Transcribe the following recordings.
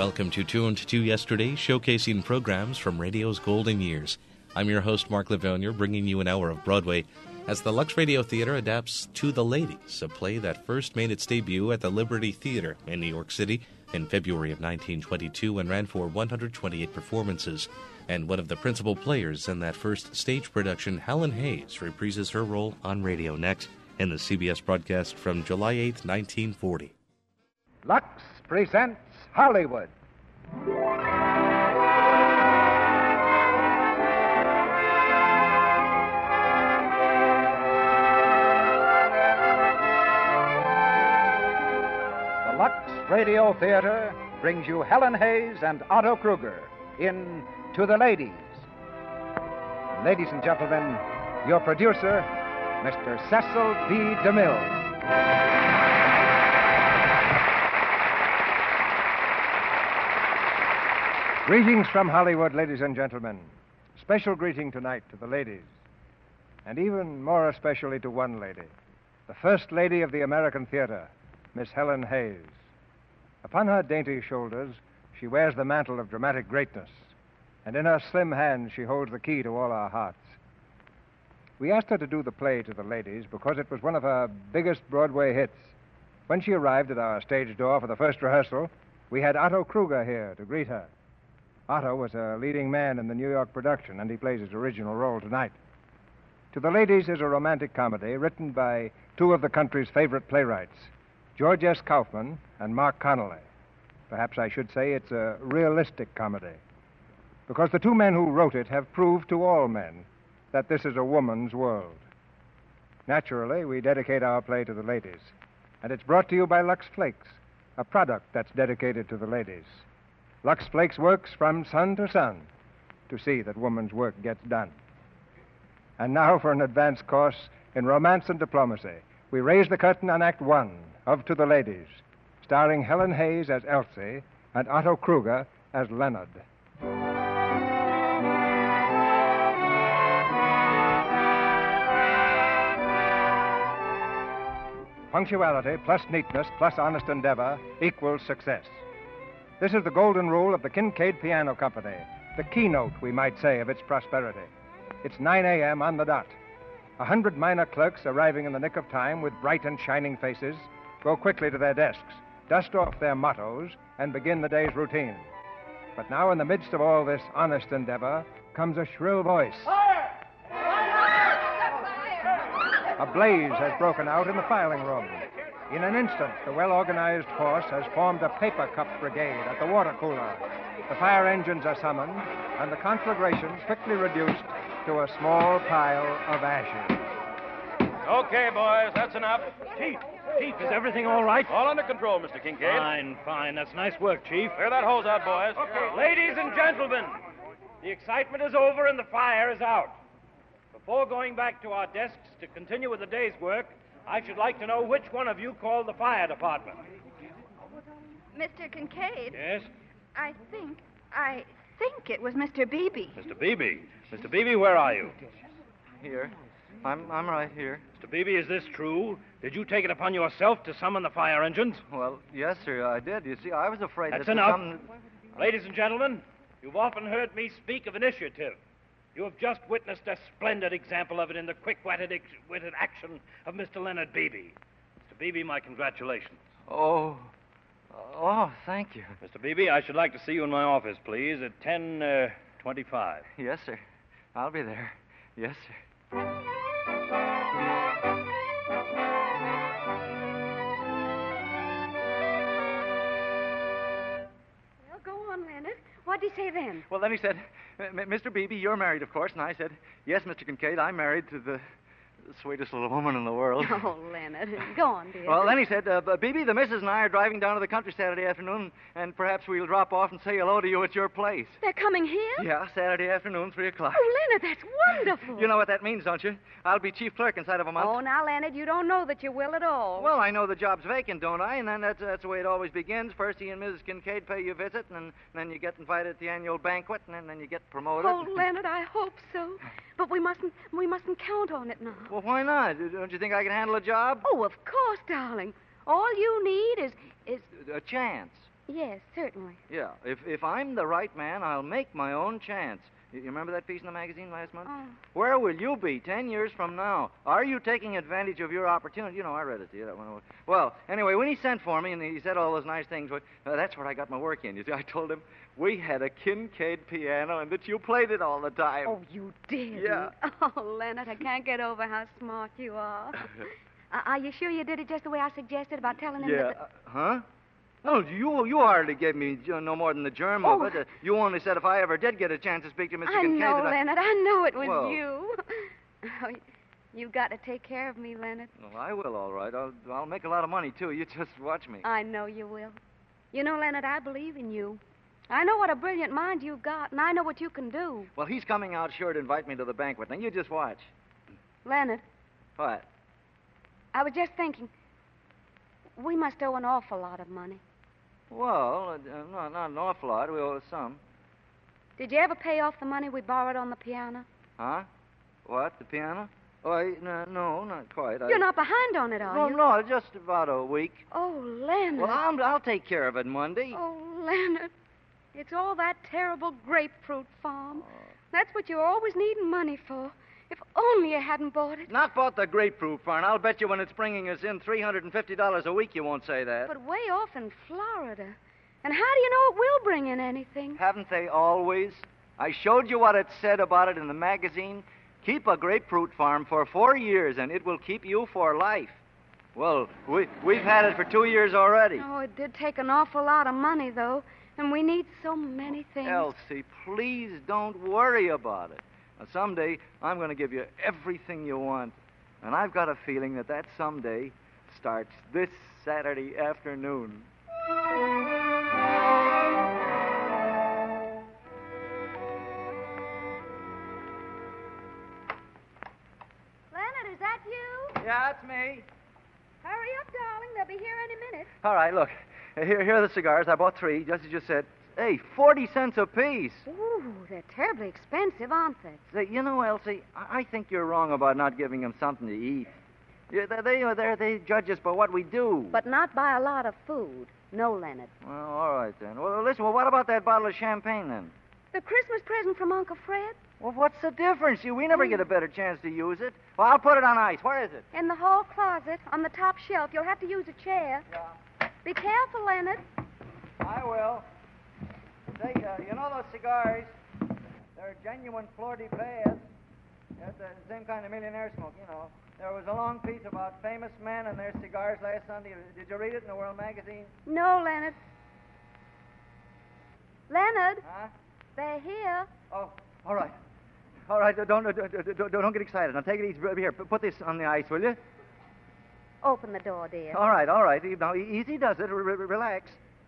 Welcome to Tuned to Yesterday, showcasing programs from radio's golden years. I'm your host, Mark Livonia, bringing you an hour of Broadway as the Lux Radio Theater adapts To the Ladies, a play that first made its debut at the Liberty Theater in New York City in February of 1922 and ran for 128 performances. And one of the principal players in that first stage production, Helen Hayes, reprises her role on radio next in the CBS broadcast from July 8, 1940. Lux presents Hollywood. The Lux Radio Theater brings you Helen Hayes and Otto Kruger in To the Ladies. Ladies and gentlemen, your producer, Mr. Cecil B. DeMille. Greetings from Hollywood, ladies and gentlemen. Special greeting tonight to the ladies, and even more especially to one lady, the First Lady of the American Theater, Miss Helen Hayes. Upon her dainty shoulders, she wears the mantle of dramatic greatness, and in her slim hands she holds the key to all our hearts. We asked her to do the play To the Ladies because it was one of her biggest Broadway hits. When she arrived at our stage door for the first rehearsal, we had Otto Kruger here to greet her. Otto was a leading man in the New York production, and he plays his original role tonight. To the Ladies is a romantic comedy written by two of the country's favorite playwrights, George S. Kaufman and Mark Connolly. Perhaps I should say it's a realistic comedy, because the two men who wrote it have proved to all men that this is a woman's world. Naturally, we dedicate our play to the ladies, and it's brought to you by Lux Flakes, a product that's dedicated to the ladies. Lux Flakes works from sun to sun to see that woman's work gets done. And now for an advanced course in romance and diplomacy, we raise the curtain on Act One of To the Ladies, starring Helen Hayes as Elsie and Otto Kruger as Leonard. Punctuality plus neatness plus honest endeavor equals success. This is the golden rule of the Kincaid Piano Company, the keynote, we might say, of its prosperity. It's 9 a.m. on the dot. 100 minor clerks arriving in the nick of time with bright and shining faces go quickly to their desks, dust off their mottos, and begin the day's routine. But now, in the midst of all this honest endeavor, comes a shrill voice. Fire! A blaze has broken out in the filing room. In an instant, the well-organized force has formed a paper cup brigade at the water cooler. The fire engines are summoned, and the conflagrations quickly reduced to a small pile of ashes. Okay, boys, that's enough. Chief, is everything all right? All under control, Mr. Kincaid. Fine. That's nice work, Chief. Clear that hose out, boys. Okay. Ladies and gentlemen, the excitement is over and the fire is out. Before going back to our desks to continue with the day's work, I should like to know which one of you called the fire department. Mr. Kincaid? Yes? I think it was Mr. Beebe. Mr. Beebe. Mr. Beebe, where are you? Here. I'm right here. Mr. Beebe, is this true? Did you take it upon yourself to summon the fire engines? Well, yes, sir, I did. You see, I was afraid That's that enough. some... Ladies and gentlemen, you've often heard me speak of initiative. You have just witnessed a splendid example of it in the quick-witted action of Mr. Leonard Beebe. Mr. Beebe, my congratulations. Oh, thank you. Mr. Beebe, I should like to see you in my office, please, at 10:25. Yes, sir. I'll be there. Yes, sir. Well, go on, Leonard. What'd he say then? Well, then he said, Mr. Beebe, you're married, of course. And I said, yes, Mr. Kincaid, I'm married to the sweetest little woman in the world. Oh, Leonard. Go on, dear. Well, then he said, Beebe, the missus and I are driving down to the country Saturday afternoon, and perhaps we'll drop off and say hello to you at your place. They're coming here? Yeah, Saturday afternoon, 3 o'clock. Oh, Leonard, that's wonderful. You know what that means, don't you? I'll be chief clerk inside of a month. Oh, now, Leonard, you don't know that you will at all. Well, I know the job's vacant, don't I? And then that's the way it always begins. First, he and Mrs. Kincaid pay you a visit, and then you get invited to the annual banquet, and then you get promoted. Oh, Leonard, I hope so. But we mustn't count on it now. Well, why not? Don't you think I can handle a job? Oh, of course, darling. All you need is... A chance. Yes, certainly. Yeah, if I'm the right man, I'll make my own chance. You remember that piece in the magazine last month? Oh. Where will you be 10 years from now? Are you taking advantage of your opportunity? You know, I read it to you. That one. Well, anyway, when he sent for me and he said all those nice things, that's where I got my work in. You see, I told him we had a Kincaid piano and that you played it all the time. Oh, you did? Yeah. Oh, Leonard, I can't get over how smart you are. Are you sure you did it just the way I suggested about telling him Yeah. that... Huh? No, you hardly gave me no more than the germ of it. You only said if I ever did get a chance to speak to Mr. Kincaid... I know, Leonard. I know it was Well- you. Oh, you've got to take care of me, Leonard. Well, I will, all right. I'll make a lot of money, too. You just watch me. I know you will. You know, Leonard, I believe in you. I know what a brilliant mind you've got, and I know what you can do. Well, he's coming out sure to invite me to the banquet. Now, you just watch. Leonard, What? I was just thinking, we must owe an awful lot of money. Well, not an awful lot. We owe some. Did you ever pay off the money we borrowed on the piano? Huh? What, the piano? Oh, no, not quite. You're not behind on it, are No, you? no, just about a week. Oh, Leonard. Well, I'll take care of it Monday. Oh, Leonard. It's all that terrible grapefruit farm. That's what you're always needing money for. If only you hadn't bought it. Not bought the grapefruit farm. I'll bet you when it's bringing us in $350 a week, you won't say that. But way off in Florida. And how do you know it will bring in anything? Haven't they always? I showed you what it said about it in the magazine. Keep a grapefruit farm for 4 years, and it will keep you for life. Well, we've had it for 2 years already. Oh, it did take an awful lot of money, though. And we need so many things. Elsie, please don't worry about it. Now, someday, I'm going to give you everything you want. And I've got a feeling that someday starts this Saturday afternoon. Leonard, is that you? Yeah, it's me. Hurry up, darling. They'll be here any minute. All right, look. Here are the cigars. I bought 3, just as you said. Hey, 40 cents apiece. Ooh, they're terribly expensive, aren't they? Say, you know, Elsie, I think you're wrong about not giving them something to eat. Yeah, they judge us by what we do. But not by a lot of food. No, Leonard. Well, all right, then. Well, listen, what about that bottle of champagne, then? The Christmas present from Uncle Fred? Well, what's the difference? We never get a better chance to use it. Well, I'll put it on ice. Where is it? In the hall closet, on the top shelf. You'll have to use a chair. Yeah. Be careful, Leonard. I will. Say, you know those cigars? They're genuine Flor de Paz. That's the same kind of millionaire smoke, you know. There was a long piece about famous men and their cigars last Sunday. Did you read it in the World magazine? No, Leonard. Leonard, Huh? they're here. Oh, all right. All right, don't get excited. Now, take it easy. Here, put this on the ice, will you? Open the door, dear. All right, all right. Now, easy does it. Relax.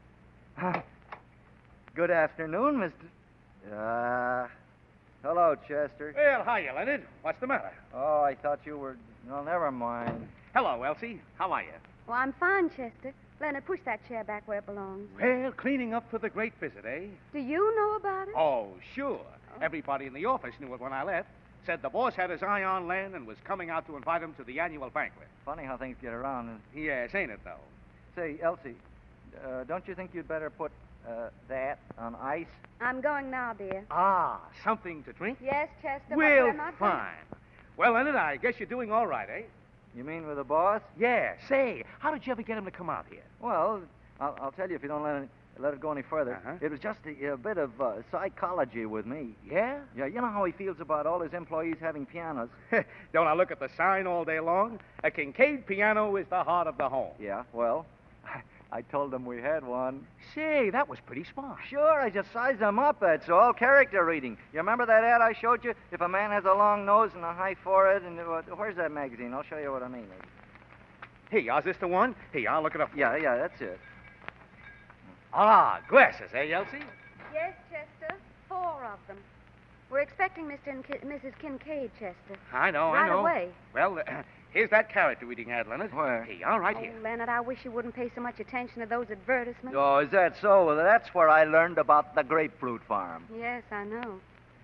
Good afternoon, Mr. Hello, Chester. Well, hiya, Leonard. What's the matter? Oh, I thought you were... No, never mind. Hello, Elsie. How are you? Well, I'm fine, Chester. Leonard, push that chair back where it belongs. Well, cleaning up for the great visit, eh? Do you know about it? Oh, sure. Everybody in the office knew it when I left. Said the boss had his eye on Len and was coming out to invite him to the annual banquet. Funny how things get around. Yes, ain't it, though? Say, Elsie, don't you think you'd better put that on ice? I'm going now, dear. Ah, something to drink? Yes, Chester, but Well, we're not... fine. Well, Leonard, I guess you're doing all right, eh? You mean with the boss? Yeah. Say, how did you ever get him to come out here? Well, I'll tell you if you don't let it go any further. Uh-huh. It was just a bit of psychology with me. Yeah? Yeah, you know how he feels about all his employees having pianos? Don't I look at the sign all day long? A Kincaid piano is the heart of the home. Yeah, well, I told him we had one. Say, that was pretty smart. Sure, I just sized them up, that's all. Character reading. You remember that ad I showed you? If a man has a long nose and a high forehead, and where's that magazine? I'll show you what I mean. Here, is this the one? Here, I'll look it up. Yeah, that's it. Ah, glasses, eh, Elsie? Yes, Chester, 4 of them. We're expecting Mr. and Mrs. Kincaid, Chester. I know, Right I know. away. Well, here's that character reading ad, Leonard. Where? Here, all right Oh, here. Leonard, I wish you wouldn't pay so much attention to those advertisements. Oh, is that so? Well, that's where I learned about the grapefruit farm. Yes, I know.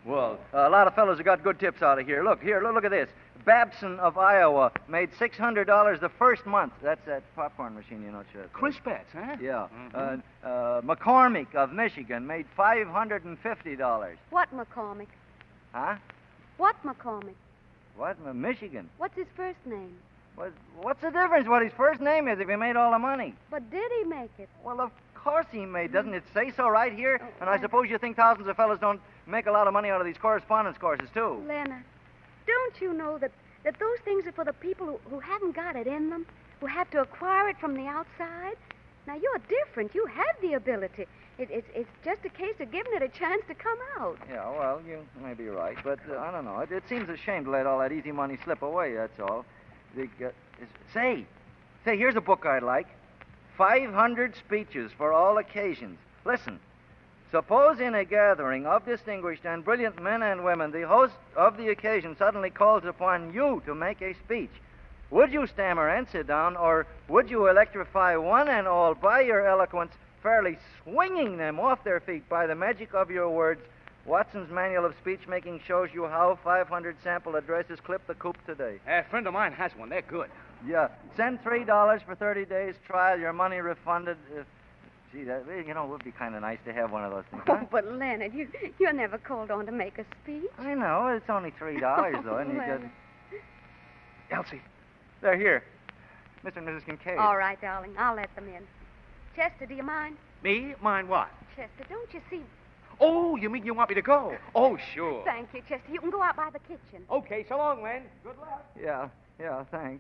Well, a lot of fellows have got good tips out of here. Look at this. Babson of Iowa made $600 the first month. That's that popcorn machine, you know. Crispets, huh? Yeah. McCormick of Michigan made $550. What McCormick? Huh? What McCormick? What? Michigan? What's his first name? What's the difference what his first name is if he made all the money? But did he make it? Well, of course he made. Doesn't it say so right here? And I suppose you think thousands of fellas don't make a lot of money out of these correspondence courses, too. Leonard, don't you know that those things are for the people who haven't got it in them, who have to acquire it from the outside? Now, you're different. You have the ability. It's just a case of giving it a chance to come out. Yeah, well, you may be right, but I don't know. It seems a shame to let all that easy money slip away, that's all. Say, here's a book I'd like. 500 Speeches for All Occasions. Listen. Suppose in a gathering of distinguished and brilliant men and women, the host of the occasion suddenly calls upon you to make a speech. Would you stammer and sit down, or would you electrify one and all by your eloquence, fairly swinging them off their feet by the magic of your words? Watson's Manual of Speech-Making shows you how 500 sample addresses clip the coop today. A friend of mine has one. They're good. Yeah. Send $3 for 30 days trial, your money refunded. Gee, that, would be kind of nice to have one of those things. Huh? Oh, but Leonard, you're never called on to make a speech. I know. It's only $3, though. And Well. Elsie, they're here. Mr. and Mrs. Kincaid. All right, darling. I'll let them in. Chester, do you mind? Me? Mind what? Chester, don't you see? Oh, you mean you want me to go? Oh, sure. Thank you, Chester. You can go out by the kitchen. Okay, so long, Len. Good luck. Yeah, thanks.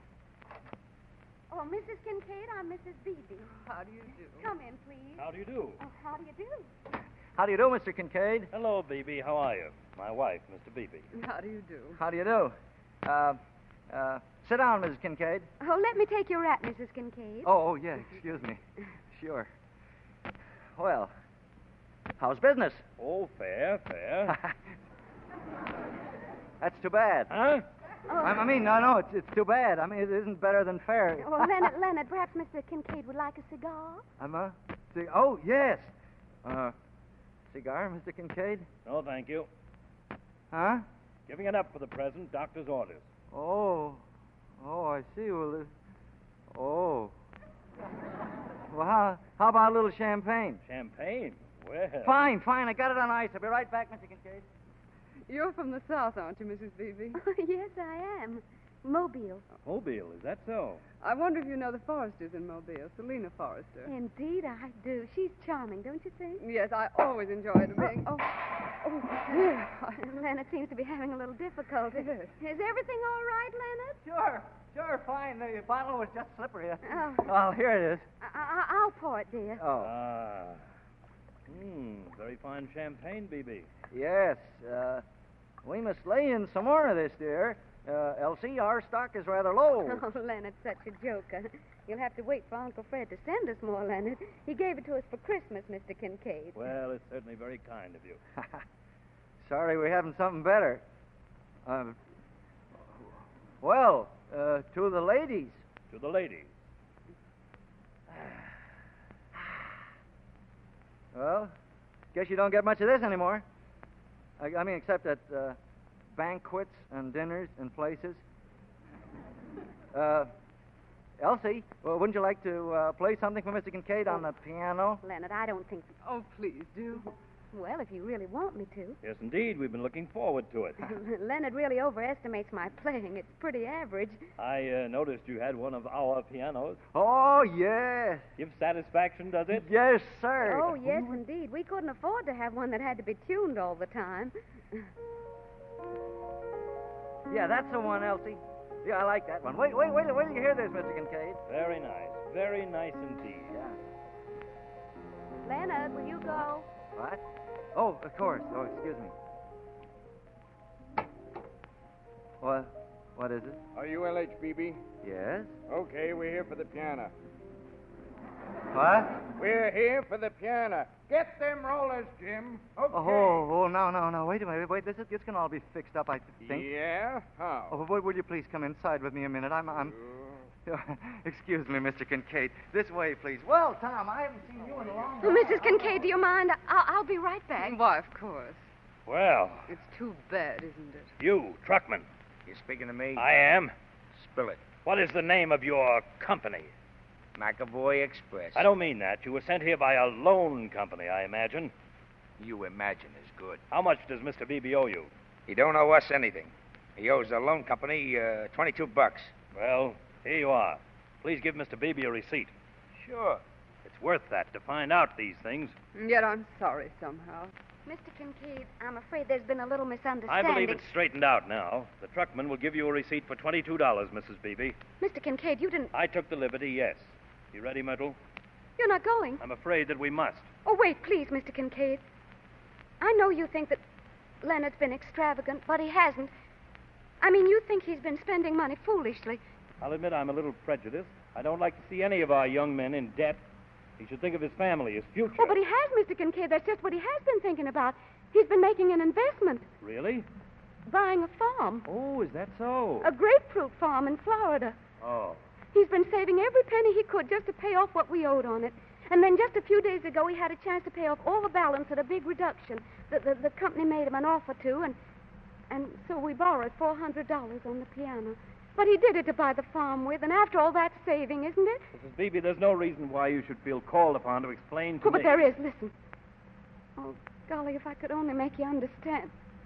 Oh, Mrs. Kincaid, I'm Mrs. Beebe. How do you do? Come in, please. How do you do? Oh, how do you do? How do you do, Mr. Kincaid? Hello, Beebe. How are you? My wife, Mr. Beebe. How do you do? How do you do? Sit down, Mrs. Kincaid. Oh, let me take your wrap, Mrs. Kincaid. Oh, yeah, excuse me. Sure. Well, how's business? Oh, fair. That's too bad. Huh? Oh. I mean, no, it's too bad. I mean, it isn't better than fair. Well, Leonard, perhaps Mr. Kincaid would like a cigar? Oh, yes. Cigar, Mr. Kincaid? No, thank you. Huh? Giving it up for the present. Doctor's orders. Oh, I see. Well, Well, how about a little champagne? Champagne? Well. Fine. I got it on ice. I'll be right back, Mr. Kincaid. You're from the South, aren't you, Mrs. Beebe? Oh, yes, I am. Mobile. Mobile, is that so? I wonder if you know the Forresters in Mobile, Selena Forrester. Indeed, I do. She's charming, don't you think? Yes, I always enjoyed being... Oh, dear. Leonard seems to be having a little difficulty. Yes. Is everything all right, Leonard? Sure, fine. The bottle was just slippery. Oh. Oh, here it is. I'll pour it, dear. Oh. Very fine champagne, Beebe. Yes. We must lay in some more of this, dear. Elsie, our stock is rather low. Oh, Leonard's such a joker. You'll have to wait for Uncle Fred to send us more, Leonard. He gave it to us for Christmas, Mr. Kincaid. Well, it's certainly very kind of you. Sorry we haven't something better. To the ladies. To the ladies. Well, guess you don't get much of this anymore. I mean, except at banquets and dinners and places. Elsie, wouldn't you like to play something for Mr. Kincaid on the piano? Leonard, I don't think... Oh, please do. Well, if you really want me to. Yes, indeed. We've been looking forward to it. Leonard really overestimates my playing. It's pretty average. I noticed you had one of our pianos. Oh, yes. Gives satisfaction, does it? Yes, sir. Oh, yes, indeed. We couldn't afford to have one that had to be tuned all the time. Yeah, that's the one, Elsie. Yeah, I like that one. Wait till you hear this, Mr. Kincaid. Very nice. Very nice indeed. Yeah. Leonard, will you go? What? Oh, of course. Oh, excuse me. What is it? Are you LHBB? Yes? Okay, we're here for the piano. What? We're here for the piano. Get them rollers, Jim. Okay. Oh, no. Wait a minute. Wait, this can all be fixed up, I think. Yeah? How? Oh, will you please come inside with me a minute? I'm... Excuse me, Mr. Kincaid. This way, please. Well, Tom, I haven't seen you in a long time. Mrs. Kincaid, do you mind? I'll be right back. Why, of course. Well, It's too bad, isn't it? you, truckman. You speaking to me? I am. Spill it. What is the name of your company? McAvoy Express. I don't mean that. You were sent here by a loan company, I imagine. You imagine is good. How much does Mr. Beebe owe you? He don't owe us anything. He owes the loan company $22. Well, here you are. Please give Mr. Beebe a receipt. Sure. It's worth that to find out these things. Yet I'm sorry somehow. Mr. Kincaid, I'm afraid there's been a little I misunderstanding. believe it's straightened out now. The truckman will give you a receipt for $22, Mrs. Beebe. Mr. Kincaid, you didn't... I took the liberty, yes. You ready, Myrtle? You're not going. I'm afraid that we must. Oh, wait, please, Mr. Kincaid. I know you think that Leonard's been extravagant, but he hasn't. I mean, you think he's been spending money foolishly. I'll admit I'm a little prejudiced. I don't like to see any of our young men in debt. He should think of his family, his future. Oh, but he has, Mr. Kincaid. That's just what he has been thinking about. He's been making an investment, Really? buying a farm, Oh, is that so? a grapefruit farm in Florida. Oh. He's been saving every penny he could just to pay off what we owed on it. And then just a few days ago, he had a chance to pay off all the balance at a big reduction. The company made him an offer to, and so we borrowed $400 on the piano. But he did it to buy the farm with, and after all, that's saving, isn't it? Mrs. Beebe, there's no reason why you should feel called upon to explain to Oh, but me. there is. Listen. Oh, golly, if I could only make you understand.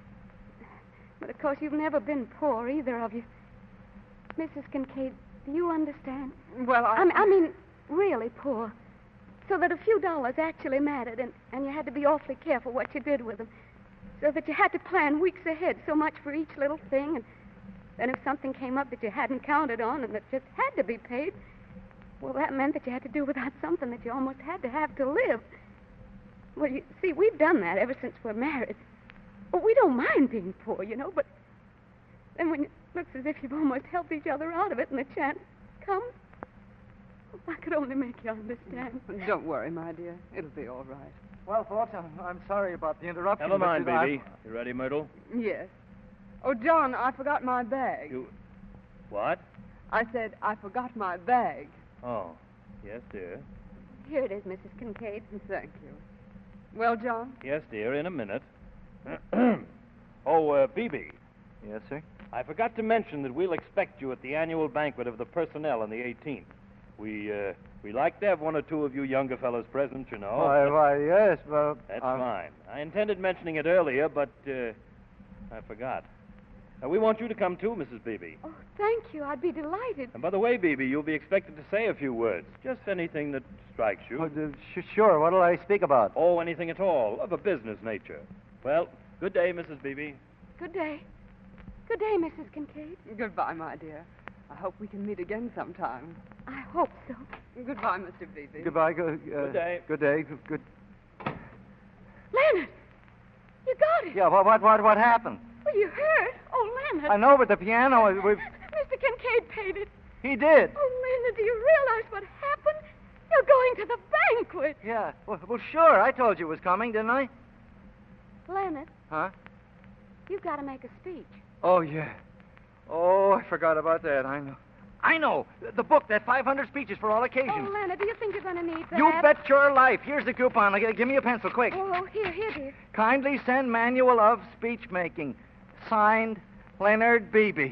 But, of course, you've never been poor, either of you. Mrs. Kincaid, do you understand? Well, I mean, really poor. So that a few dollars actually mattered, and you had to be awfully careful what you did with them. So that you had to plan weeks ahead, so much for each little thing. And then if something came up that you hadn't counted on and that just had to be paid, well, that meant that you had to do without something that you almost had to have to live. Well, you see, we've done that ever since we're married. Well, we don't mind being poor, you know, but then when it looks as if you've almost helped each other out of it and the chance comes, if I could only make you understand. don't worry, my dear. It'll be all right. Well, folks, I'm sorry about the interruption. Never mind, but Beebe. You ready, Myrtle? Yes. Oh, John, I forgot my bag. You... What? I said I forgot my bag. Oh, yes, dear. Here it is, Mrs. Kincaid. Thank you. Well, John? Yes, dear, in a minute. Beebe. Yes, sir. I forgot to mention that we'll expect you at the annual banquet of the personnel on the 18th. We like to have one or two of you younger fellows present, you know. Why, yes, but... That's fine. I intended mentioning it earlier, but I forgot. We want you to come too, Mrs. Beebe. Oh, thank you. I'd be delighted. And by the way, Beebe, you'll be expected to say a few words. Just anything that strikes you. Sure, what'll I speak about? Oh, anything at all, of a business nature. Well, good day, Mrs. Beebe. Good day. Good day, Mrs. Kincaid. Goodbye, my dear. I hope we can meet again sometime. I hope so. Goodbye, Mr. Beebe. Goodbye. Good day. Good day. Good. Leonard! You got it! Yeah, what happened? Well, you heard. Oh, Leonard. I know, but the piano, we've... Mr. Kincaid paid it. He did. Oh, Leonard, do you realize what happened? You're going to the banquet. Yeah. Well, sure. I told you it was coming, didn't I? Leonard, Huh? you've got to make a speech. Oh, yeah. Oh, I forgot about that. I know. The book, that 500 speeches for all occasions. Oh, Leonard, do you think you're going to need that? You bet your life. Here's the coupon. Give me a pencil, quick. Oh, here, dear. Kindly send manual of speech making. Signed, Leonard Beebe.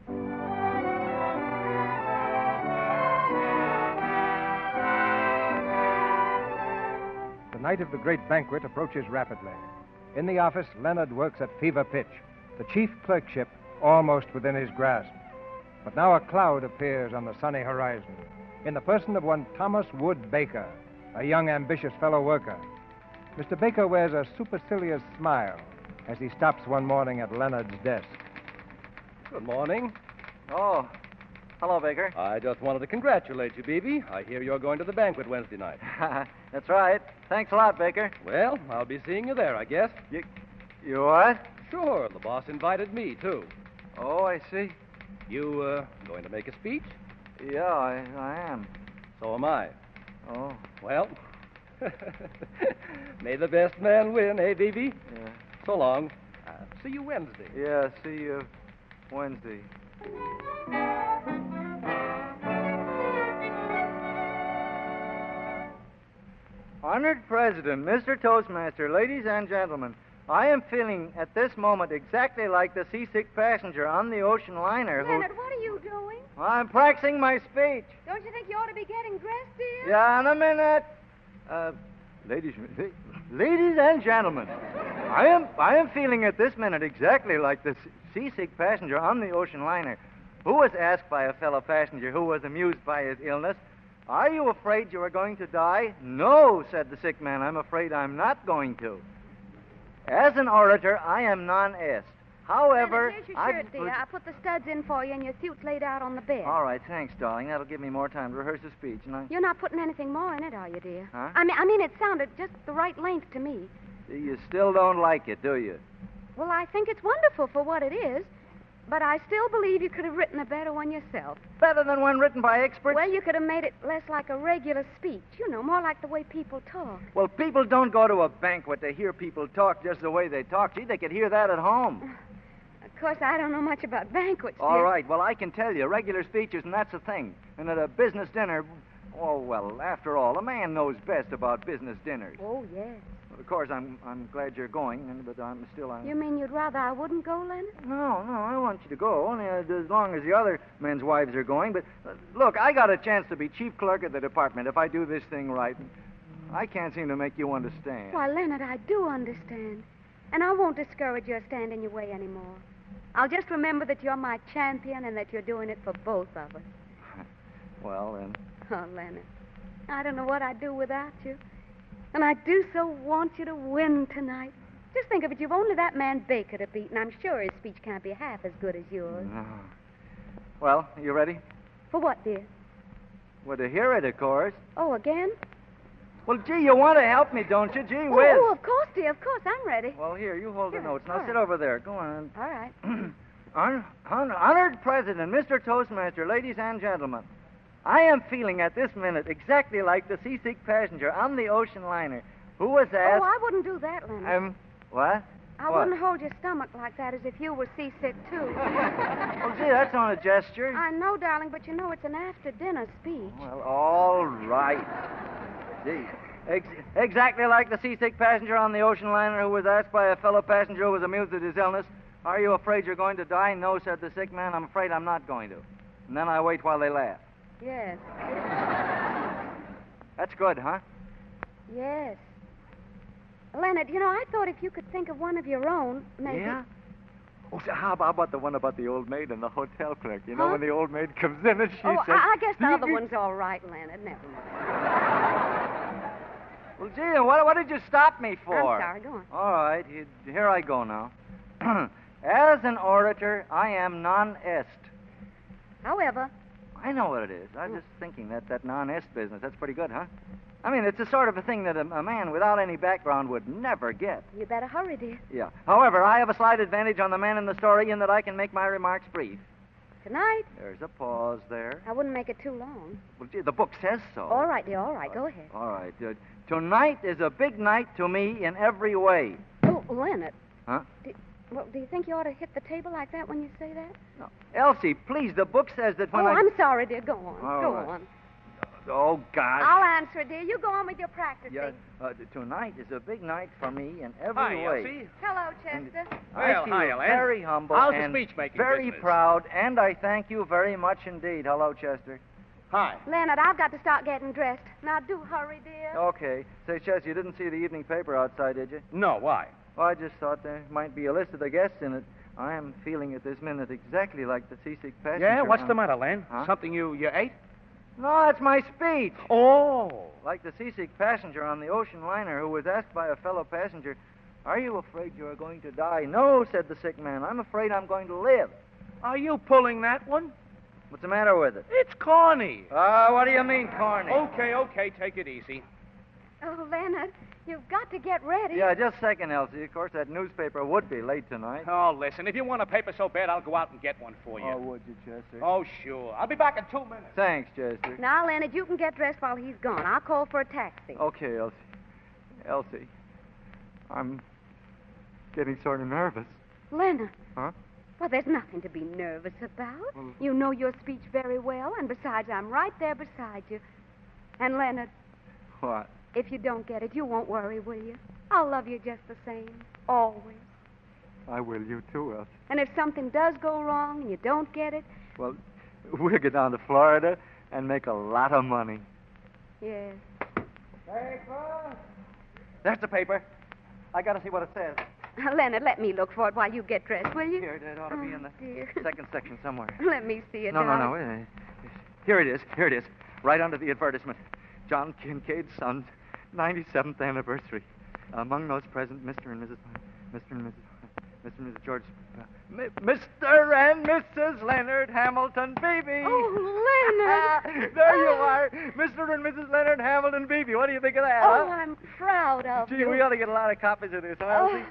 The night of the great banquet approaches rapidly. In the office, Leonard works at fever pitch, the chief clerkship almost within his grasp. But now a cloud appears on the sunny horizon, in the person of one Thomas Wood Baker, a young, ambitious fellow worker. Mr. Baker wears a supercilious smile as he stops one morning at Leonard's desk. Good morning. Oh, hello, Baker. I just wanted to congratulate you, Beebe. I hear you're going to the banquet Wednesday night. That's right. Thanks a lot, Baker. Well, I'll be seeing you there, I guess. You what? Sure, the boss invited me, too. Oh, I see. You, going to make a speech? Yeah, I am. So am I. Oh. Well, may the best man win, eh, Beebe? Yeah. So long. See you Wednesday. Yeah, see you Wednesday. Honored President, Mr. Toastmaster, ladies and gentlemen, I am feeling at this moment exactly like the seasick passenger on the ocean liner who... Leonard, what are you doing? I'm practicing my speech. Don't you think you ought to be getting dressed, dear? Yeah, in a minute. Ladies and gentlemen, I am feeling at this minute exactly like the seasick passenger on the ocean liner who was asked by a fellow passenger who was amused by his illness, "Are you afraid you are going to die?" "No," said the sick man, "I'm afraid I'm not going to." As an orator, I am non-est. However, Leonard, here's your shirt, dear. I put the studs in for you, and your suit's laid out on the bed. All right, thanks, darling. That'll give me more time to rehearse the speech. And You're not putting anything more in it, are you, dear? Huh? I mean, it sounded just the right length to me. You still don't like it, do you? Well, I think it's wonderful for what it is, but I still believe you could have written a better one yourself. Better than one written by experts? Well, you could have made it less like a regular speech, more like the way people talk. Well, people don't go to a banquet to hear people talk just the way they talk. Gee, they could hear that at home. Of course, I don't know much about banquets, dear. All right, well, I can tell you, regular speeches, and that's the thing. And at a business dinner, oh, well, after all, a man knows best about business dinners. Oh, yes. Well, of course, I'm glad you're going, but I'm still... You mean you'd rather I wouldn't go, Leonard? No, I want you to go, only as long as the other men's wives are going. But, look, I got a chance to be chief clerk of the department if I do this thing right. I can't seem to make you understand. Why, Leonard, I do understand. And I won't discourage you or stand in your way anymore. I'll just remember that you're my champion and that you're doing it for both of us. Well, then. Oh, Leonard, I don't know what I'd do without you. And I do so want you to win tonight. Just think of it. You've only that man Baker to beat, and I'm sure his speech can't be half as good as yours. No. Well, you ready? For what, dear? Well, to hear it, of course. Oh, again? Well, gee, you want to help me, don't you? Gee whiz. Oh, of course, dear. Of course, I'm ready. Well, here, you hold Sure, the notes. Now, all sit right. over there. Go on. All right. Honored President, Mr. Toastmaster, ladies and gentlemen, I am feeling at this minute exactly like the seasick passenger on the ocean liner who was asked... Oh, I wouldn't do that, Leonard. What? I wouldn't hold your stomach like that as if you were seasick, too. Well, gee, that's not a gesture. I know, darling, but it's an after-dinner speech. Well, all right. Gee. Exactly like the seasick passenger on the ocean liner who was asked by a fellow passenger who was amused at his illness, "Are you afraid you're going to die?" "No," said the sick man. "I'm afraid I'm not going to." And then I wait while they laugh. Yes. That's good, huh? Yes. Leonard, I thought if you could think of one of your own, maybe... Yeah? Oh, so how about the one about the old maid and the hotel clerk? You know, Huh? when the old maid comes in and she Oh, says... I guess the other one's all right, Leonard. Never mind. Well, gee, what did you stop me for? I'm sorry, go on. All right, here I go now. As an orator, I am non-est. However... I know what it is. I was just thinking that non-est business, that's pretty good, huh? I mean, it's the sort of a thing that a man without any background would never get. You better hurry, dear. Yeah. However, I have a slight advantage on the man in the story in that I can make my remarks brief. Tonight? There's a pause there. I wouldn't make it too long. Well, gee, the book says so. All right, dear, all right. Go ahead. All right. Tonight is a big night to me in every way. Oh, Leonard. Huh? Do you think you ought to hit the table like that when you say that? No. Elsie, please, the book says that when I'm sorry, dear. Go on. All Go right. on. Oh, God. I'll answer, dear. You go on with your practicing. Yeah, tonight is a big night for me in every Hi, way. Elsie. Hello, Chester. I Well, feel hi, Ellen. very humble How's the and speech-making very business? proud, and I thank you very much indeed. Hello, Chester. Hi. Leonard, I've got to start getting dressed. Now, do hurry, dear. Okay. Say, Chester, you didn't see the evening paper outside, did you? No, why? Well, I just thought there might be a list of the guests in it. I am feeling at this minute exactly like the seasick passenger. Yeah, what's the matter, Len? Huh? Something you ate? No, it's my speech. Oh. Like the seasick passenger on the ocean liner who was asked by a fellow passenger, "Are you afraid you are going to die?" "No," said the sick man. "I'm afraid I'm going to live." Are you pulling that one? What's the matter with it? It's corny. What do you mean, corny? Okay, take it easy. Oh, Leonard, you've got to get ready. Yeah, just a second, Elsie. Of course, that newspaper would be late tonight. Oh, listen, if you want a paper so bad, I'll go out and get one for you. Oh, would you, Chester? Oh, sure. I'll be back in 2 minutes. Thanks, Chester. Now, Leonard, you can get dressed while he's gone. I'll call for a taxi. Okay, Elsie. Elsie, I'm getting sort of nervous. Leonard. Huh? Well, there's nothing to be nervous about. You know your speech very well, and besides, I'm right there beside you. And, Leonard, What? if you don't get it, you won't worry, will you? I'll love you just the same. Always. I will. You too, Elsie. And if something does go wrong and you don't get it, Well, we'll get down to Florida and make a lot of money. yes. Paper? There's the paper. I got to see what it says. Leonard, let me look for it while you get dressed, will you? Here, it ought to be in the dear. second section somewhere. Let me see it, No. darling. Here it is. Right under the advertisement. John Kincaid's son's 97th anniversary. Among those present, Mr. and Mrs. George... Mr. and Mrs. Leonard Hamilton Beebe. Oh, Leonard. There you are. Mr. and Mrs. Leonard Hamilton Beebe. What do you think of that, Oh, huh? I'm proud of Gee, you. we ought to get a lot of copies of this, huh, Elsie?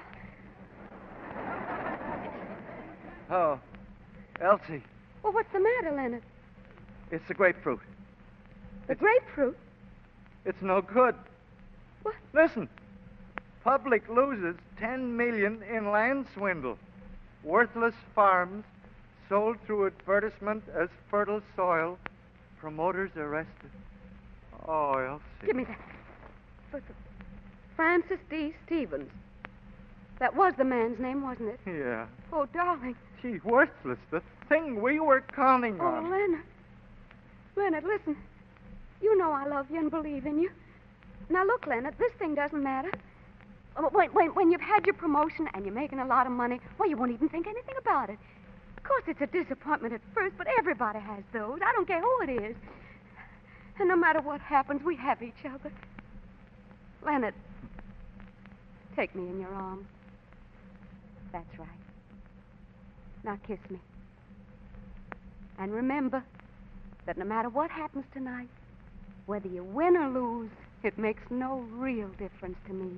Oh, Elsie, Well, what's the matter, Leonard? it's the grapefruit. The grapefruit? It's no good. What? Listen. Public loses $10 million in land swindle. Worthless farms sold through advertisement as fertile soil. Promoters arrested. Oh, Elsie. Give me that. But Francis D. Stevens. That was the man's name, wasn't it? Yeah. Oh, darling. Gee, worthless. The thing we were counting Oh, on. Leonard. Leonard, listen. You know I love you and believe in you. Now, look, Leonard, this thing doesn't matter. When you've had your promotion and you're making a lot of money, well, you won't even think anything about it. Of course, it's a disappointment at first, but everybody has those. I don't care who it is. And no matter what happens, we have each other. Leonard, take me in your arms. That's right. Now kiss me. And remember that no matter what happens tonight, whether you win or lose, it makes no real difference to me.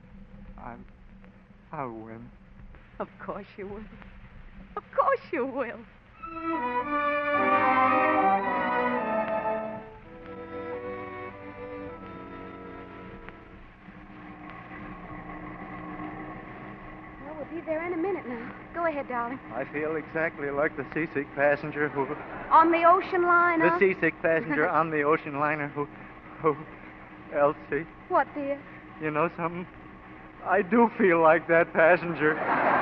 I'll win. Of course you will. Of course you will. Well, we'll be there in a minute now. Go ahead, darling. I feel exactly like the seasick passenger who... On the ocean liner. The seasick passenger on the ocean liner who... Elsie, What, dear? you know something? I do feel like that passenger.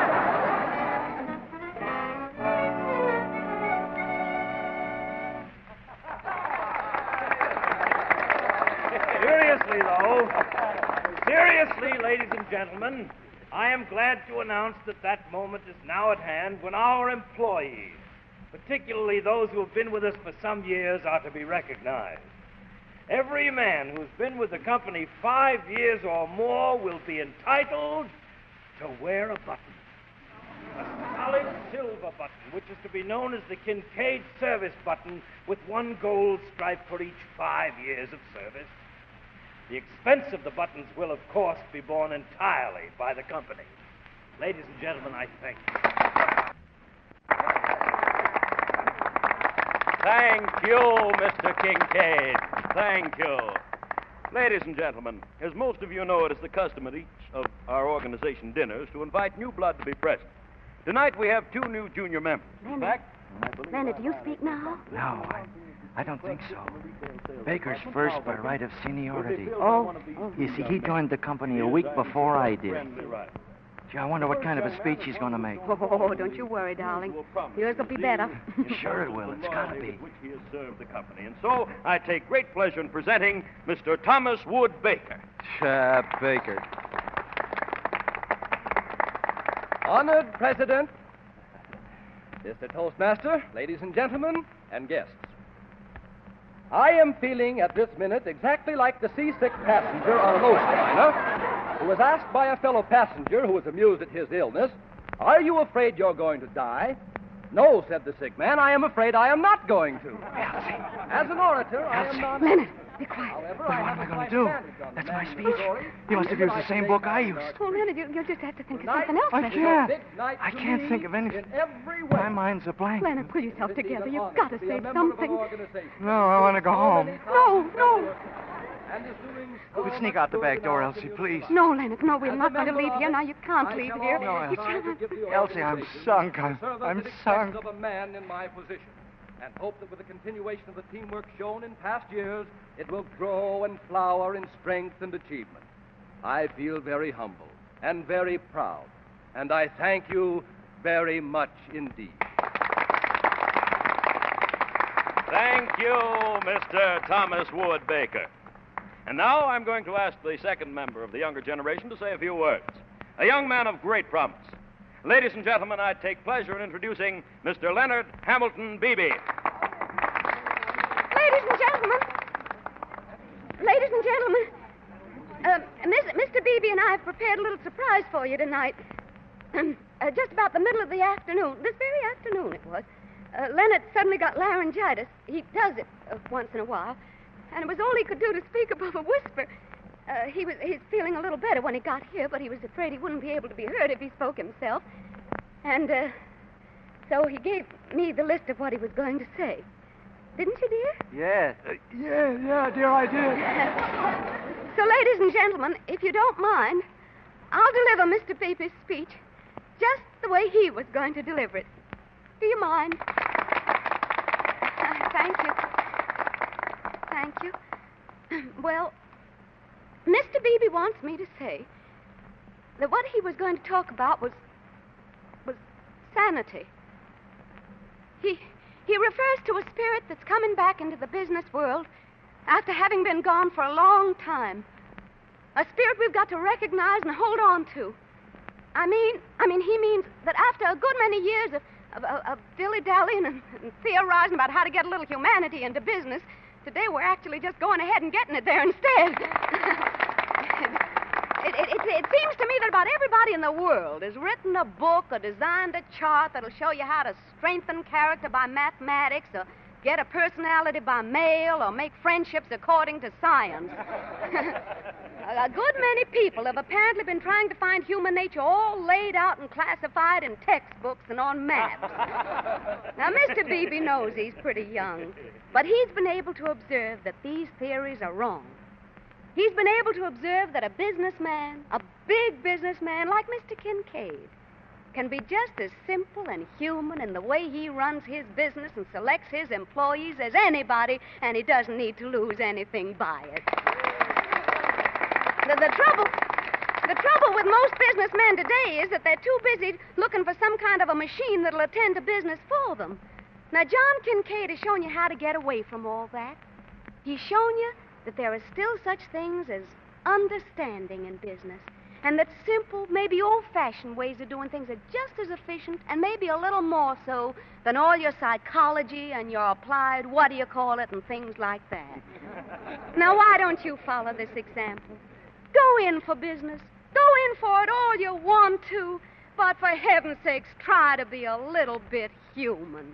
Seriously, ladies and gentlemen, I am glad to announce that that moment is now at hand when our employees, particularly those who have been with us for some years, are to be recognized. Every man who's been with the company 5 years or more will be entitled to wear a button. A solid silver button, which is to be known as the Kincaid Service Button, with one gold stripe for each 5 years of service. The expense of the buttons will, of course, be borne entirely by the company. Ladies and gentlemen, I thank you. Thank you, Mr. Kincaid. Thank you. Ladies and gentlemen, as most of you know, it is the custom at each of our organization dinners to invite new blood to be present. Tonight we have 2 new junior members. In fact, Leonard, do you speak now? No, I don't think so. Baker's first by right of seniority. Oh. You see, he joined the company a week before I did. Gee, I wonder what kind of a speech he's going to make. Oh, don't you worry, darling. Yours will be better. Sure it will. It's got to be. Which he has served the company. And so I take great pleasure in presenting Mr. Thomas Wood Baker. Baker. Honored President, Mr. Toastmaster, ladies and gentlemen, and guests. I am feeling at this minute exactly like the seasick passenger on an ocean liner who was asked by a fellow passenger who was amused at his illness, "Are you afraid you're going to die?" "No," said the sick man, "I am afraid I am not going to." Elsie. As an orator, I am not... Leonard, be quiet. However, What am I going to do? That's my speech. You must have used the same book I used. Oh, Leonard, you'll just have to think of something else. I Leonard. can't. Big night I to can't me think of anything. in every way. My mind's a blank. Leonard, pull yourself together. It is You've an got to honor be say a member of an something. organization. No, I want to go home. No. And is doing We'll sneak out the back door, Elsie, please. No, Leonard, no, we're not going to leave here. Now, you can't leave here. No, You Elsie. can't. Elsie, I'm sunk. I'm sunk. of a man in my position, and hope that with the continuation of the teamwork shown in past years, it will grow and flower in strength and achievement. I feel very humble and very proud And I thank you very much indeed. Thank you, Mr. Thomas Wood Baker. And now I'm going to ask the second member of the younger generation to say a few words. A young man of great promise. Ladies and gentlemen, I take pleasure in introducing Mr. Leonard Hamilton Beebe. Ladies and gentlemen, Mr. Beebe and I have prepared a little surprise for you tonight. Just about the middle of the afternoon, this very afternoon it was, Leonard suddenly got laryngitis. He does it once in a while. And it was all he could do to speak above a whisper. He's feeling a little better when he got here, but he was afraid he wouldn't be able to be heard if he spoke himself. And so he gave me the list of what he was going to say. Didn't you, dear? Yes. Yeah, dear, I did. So, ladies and gentlemen, if you don't mind, I'll deliver Mr. Beebe's speech just the way he was going to deliver it. Do you mind? Thank you. Thank you. Well, Mr. Beebe wants me to say that what he was going to talk about was sanity. He refers to a spirit that's coming back into the business world after having been gone for a long time. A spirit we've got to recognize and hold on to. I mean, he means that after a good many years of dilly-dallying and theorizing about how to get a little humanity into business, today we're actually just going ahead and getting it there instead. It seems to me that about everybody in the world has written a book or designed a chart that'll show you how to strengthen character by mathematics or get a personality by mail or make friendships according to science. A good many people have apparently been trying to find human nature all laid out and classified in textbooks and on maps. Now, Mr. Beebe knows he's pretty young, but he's been able to observe that these theories are wrong. He's been able to observe that a businessman, a big businessman like Mr. Kincaid, can be just as simple and human in the way he runs his business and selects his employees as anybody, and he doesn't need to lose anything by it. The trouble with most businessmen today is that they're too busy looking for some kind of a machine that'll attend to business for them. Now, John Kincaid has shown you how to get away from all that. He's shown you that there are still such things as understanding in business, and that simple, maybe old-fashioned ways of doing things are just as efficient and maybe a little more so than all your psychology and your applied what-do-you-call-it and things like that. Now, why don't you follow this example? Go in for business. Go in for it all you want to, but for heaven's sakes, try to be a little bit human.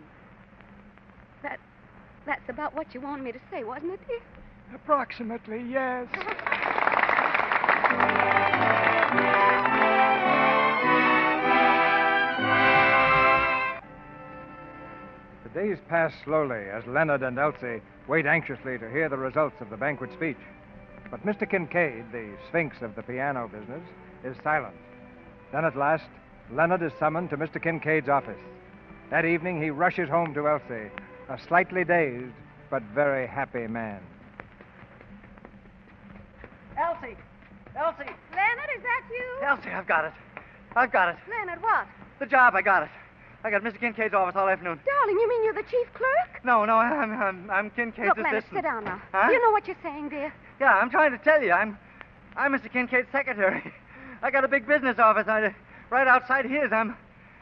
That's about what you wanted me to say, wasn't it, dear? Approximately, yes. The days pass slowly as Leonard and Elsie wait anxiously to hear the results of the banquet speech. But Mr. Kincaid, the sphinx of the piano business, is silent. Then at last, Leonard is summoned to Mr. Kincaid's office. That evening, he rushes home to Elsie, a slightly dazed but very happy man. Elsie! Leonard, is that you? Elsie, I've got it. Leonard, what? The job, I got it. I got Mr. Kincaid's office all afternoon. Darling, you mean you're the chief clerk? No, I'm Kincaid's Look, assistant. Leonard, sit down now. Huh? You know what you're saying, dear? Yeah, I'm trying to tell you. I'm Mr. Kincaid's secretary. I got a big business office right outside his. I'm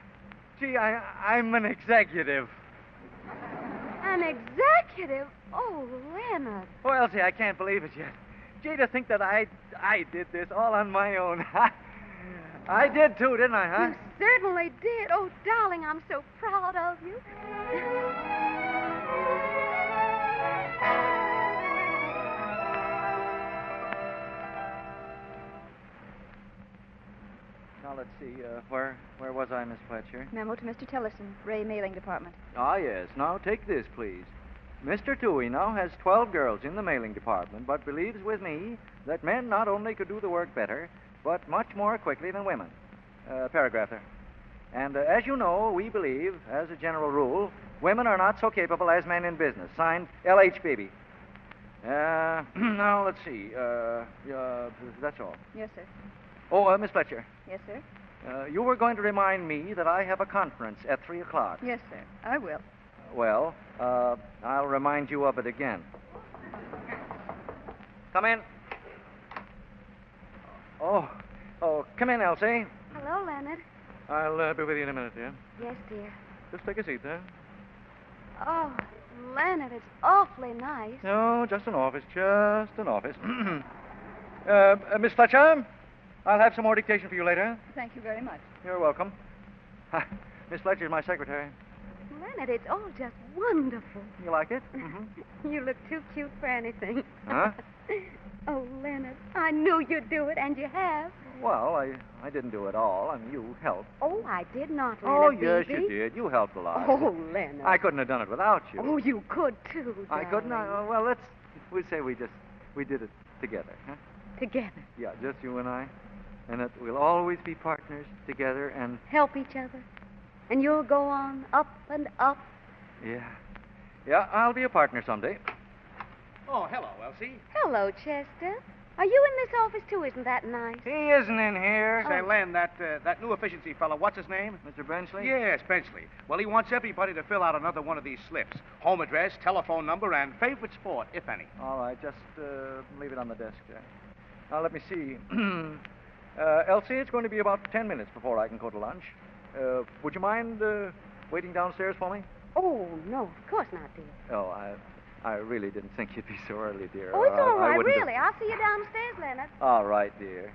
an executive. An executive? Oh, Leonard. Oh, Elsie, I can't believe it yet. Gee, to think that I did this all on my own. I did too, didn't I, huh? You certainly did. Oh, darling, I'm so proud of you. Now, let's see. Where was I, Miss Fletcher? Memo to Mr. Tillison, Ray Mailing Department. Ah, yes. Now, take this, please. Mr. Toohey now has 12 girls in the mailing department, but believes with me that men not only could do the work better, but much more quickly than women. Paragraph there. And as you know, we believe, as a general rule, women are not so capable as men in business. Signed, L.H. Beebe. Now, let's see. That's all. Yes, sir. Oh, Miss Fletcher. Yes, sir. You were going to remind me that I have a conference at 3 o'clock. Yes, sir. I will. Well, I'll remind you of it again. Come in. Oh, come in, Elsie. Hello, Leonard. I'll be with you in a minute, dear. Yes, dear. Just take a seat there. Oh, Leonard, it's awfully nice. No, just an office. Miss Fletcher, I'll have some more dictation for you later. Thank you very much. You're welcome. Miss Fletcher's my secretary. Leonard, it's all just wonderful. You like it? Mm-hmm. You look too cute for anything. Huh? Oh, Leonard, I knew you'd do it, and you have. Well, I didn't do it all. I mean, you helped. Oh, I did not, Oh, Leonard. yes, you did. You helped a lot. Oh, Leonard. I couldn't have done it without you. Oh, you could, too, I couldn't. Well, we'll say we did it together, huh? Together. Yeah, just you and I. And that we'll always be partners together and... Help each other. And you'll go on up and up. Yeah. Yeah, I'll be a partner someday. Oh, hello, Elsie. Hello, Chester. Are you in this office, too? Isn't that nice? He isn't in here. Say, Len, that new efficiency fellow, what's his name? Mr. Benchley? Yes, Benchley. Well, he wants everybody to fill out another one of these slips. Home address, telephone number, and favorite sport, if any. All right, just leave it on the desk there. Now, let me see. Elsie, it's going to be about 10 minutes before I can go to lunch. Would you mind waiting downstairs for me? Oh, no, of course not, dear. Oh, I really didn't think you'd be so early, dear. Oh, it's all I right, wouldn't really. I'll see you downstairs, Leonard. All right, dear.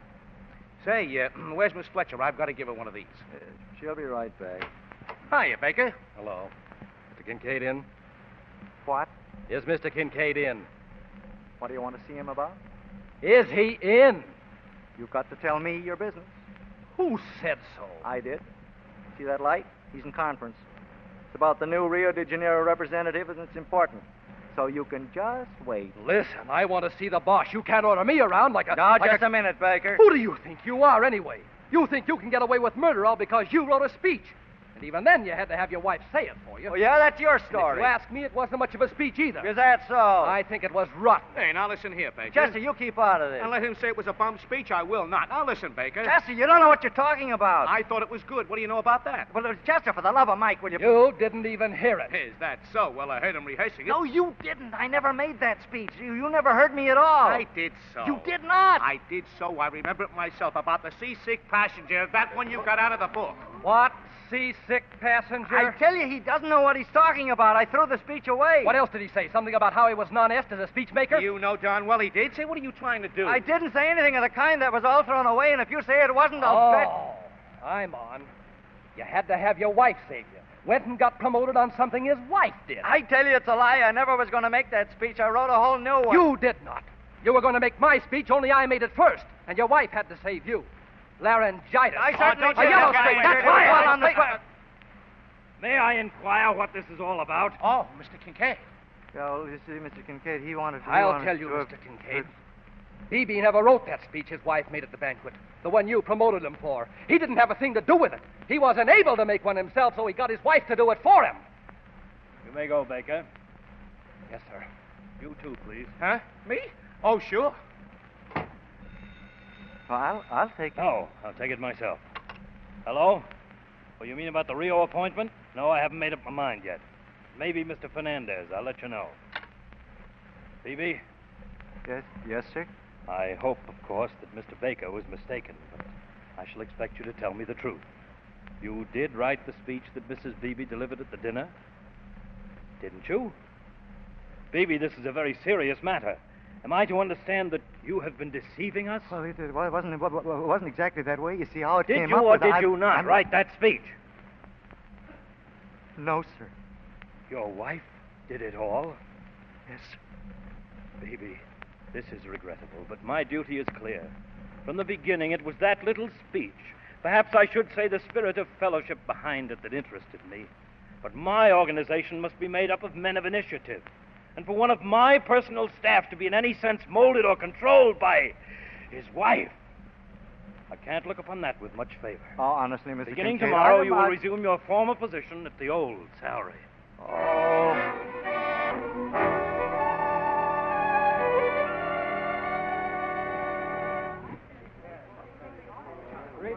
Say, where's Miss Fletcher? I've got to give her one of these. She'll be right back. Hiya, Baker. Hello. Mr. Kincaid in? What? Is Mr. Kincaid in? What do you want to see him about? Is he in? You've got to tell me your business. Who said so? I did. See that light? He's in conference. It's about the new Rio de Janeiro representative, and it's important. So you can just wait. Listen, I want to see the boss. You can't order me around like a... Now, like just a minute, Baker. Who do you think you are, anyway? You think you can get away with murder all because you wrote a speech. And even then, you had to have your wife say it for you. Oh, yeah, that's your And story. if you ask me, it wasn't much of a speech either. Is that so? I think it was rotten. Hey, now listen here, Baker. Chester, you keep out of this. And let him say it was a bum speech. I will not. Now listen, Baker. Chester, you don't know what you're talking about. I thought it was good. What do you know about that? Well, Chester, for the love of Mike, will you... You didn't even hear it. Is that so? Well, I heard him rehearsing it. No, you didn't. I never made that speech. You never heard me at all. I did so. You did not. I did so. I remember it myself about the seasick passenger. That one you got out of the book. What? Seasick passenger? I tell you, he doesn't know what he's talking about. I threw the speech away. What else did he say? Something about how he was non-est as a speech maker? You know darn well he did. Say, what are you trying to do? I didn't say anything of the kind. That was all thrown away, and if you say it wasn't, I'll bet... Oh, I'm on. You had to have your wife save you. Went and got promoted on something his wife did. I tell you, it's a lie. I never was going to make that speech. I wrote a whole new one. You did not. You were going to make my speech, only I made it first, and your wife had to save you. Laryngitis. I certainly A yellow streak. That's why on the... May I inquire what this is all about? Oh, Mr. Kincaid. Well, you see, Mr. Kincaid, he wanted to... I'll tell you, Mr. Kincaid. Beebe never wrote that speech his wife made at the banquet, the one you promoted him for. He didn't have a thing to do with it. He wasn't able to make one himself, so he got his wife to do it for him. You may go, Baker. Yes, sir. You too, please. Huh? Me? Oh, sure. Well, I'll take it. No, I'll take it myself. Hello? Oh, you mean about the Rio appointment? No, I haven't made up my mind yet. Maybe Mr. Fernandez. I'll let you know. Phoebe? Yes, sir? I hope, of course, that Mr. Baker was mistaken, but I shall expect you to tell me the truth. You did write the speech that Mrs. Beebe delivered at the dinner? Didn't you? Beebe, this is a very serious matter. Am I to understand that you have been deceiving us? Well, it wasn't exactly that way. You see how it Did came you up... or with did you not write that speech? No, sir. Your wife did it all? Yes, sir. Baby, this is regrettable, but my duty is clear. From the beginning, it was that little speech, perhaps I should say the spirit of fellowship behind it, that interested me. But my organization must be made up of men of initiative. And for one of my personal staff to be in any sense molded or controlled by his wife, I can't look upon that with much favor. Oh, honestly, Mr. Beginning Kincaid, tomorrow, you will resume your former position at the old salary. Oh...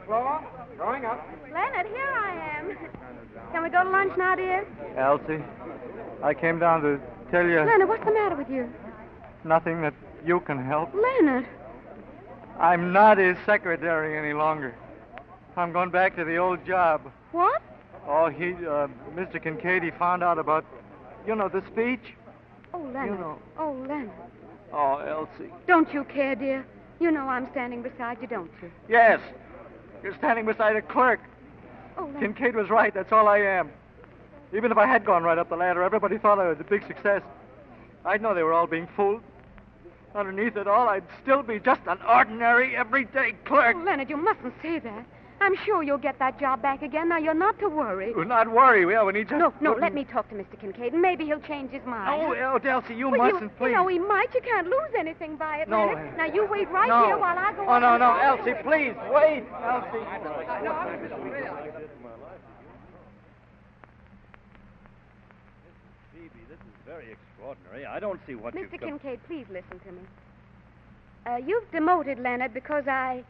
floor. Going up. Leonard, here I am. Can we go to lunch now, dear? Elsie, I came down to tell you Leonard, what's the matter with you? nothing that you can help. Leonard. I'm not his secretary any longer. I'm going back to the old job. What? Oh, Mr. Kincaid, he found out about, the speech. Oh, Leonard. Oh, Leonard. Oh, Elsie. Don't you care, dear? You know I'm standing beside you, don't you? Yes. You're standing beside a clerk. Oh, Leonard. Kincaid was right. That's all I am. Even if I had gone right up the ladder, everybody thought I was a big success. I'd know they were all being fooled. Underneath it all, I'd still be just an ordinary, everyday clerk. Oh, Leonard, you mustn't say that. I'm sure you'll get that job back again. Now, you're not to worry. Do not worry. We need to... No, let me talk to Mr. Kincaid, and maybe he'll change his mind. Oh, Elsie, you Well, mustn't, please. You know, he might. You can't lose anything by it, No, Leonard. Now, you wait right no. here while I go Oh, on. no, Elsie, please, wait. Elsie. Phoebe, this is very extraordinary. I don't see what you've Mr. got... Kincaid, please listen to me. You've demoted Leonard because I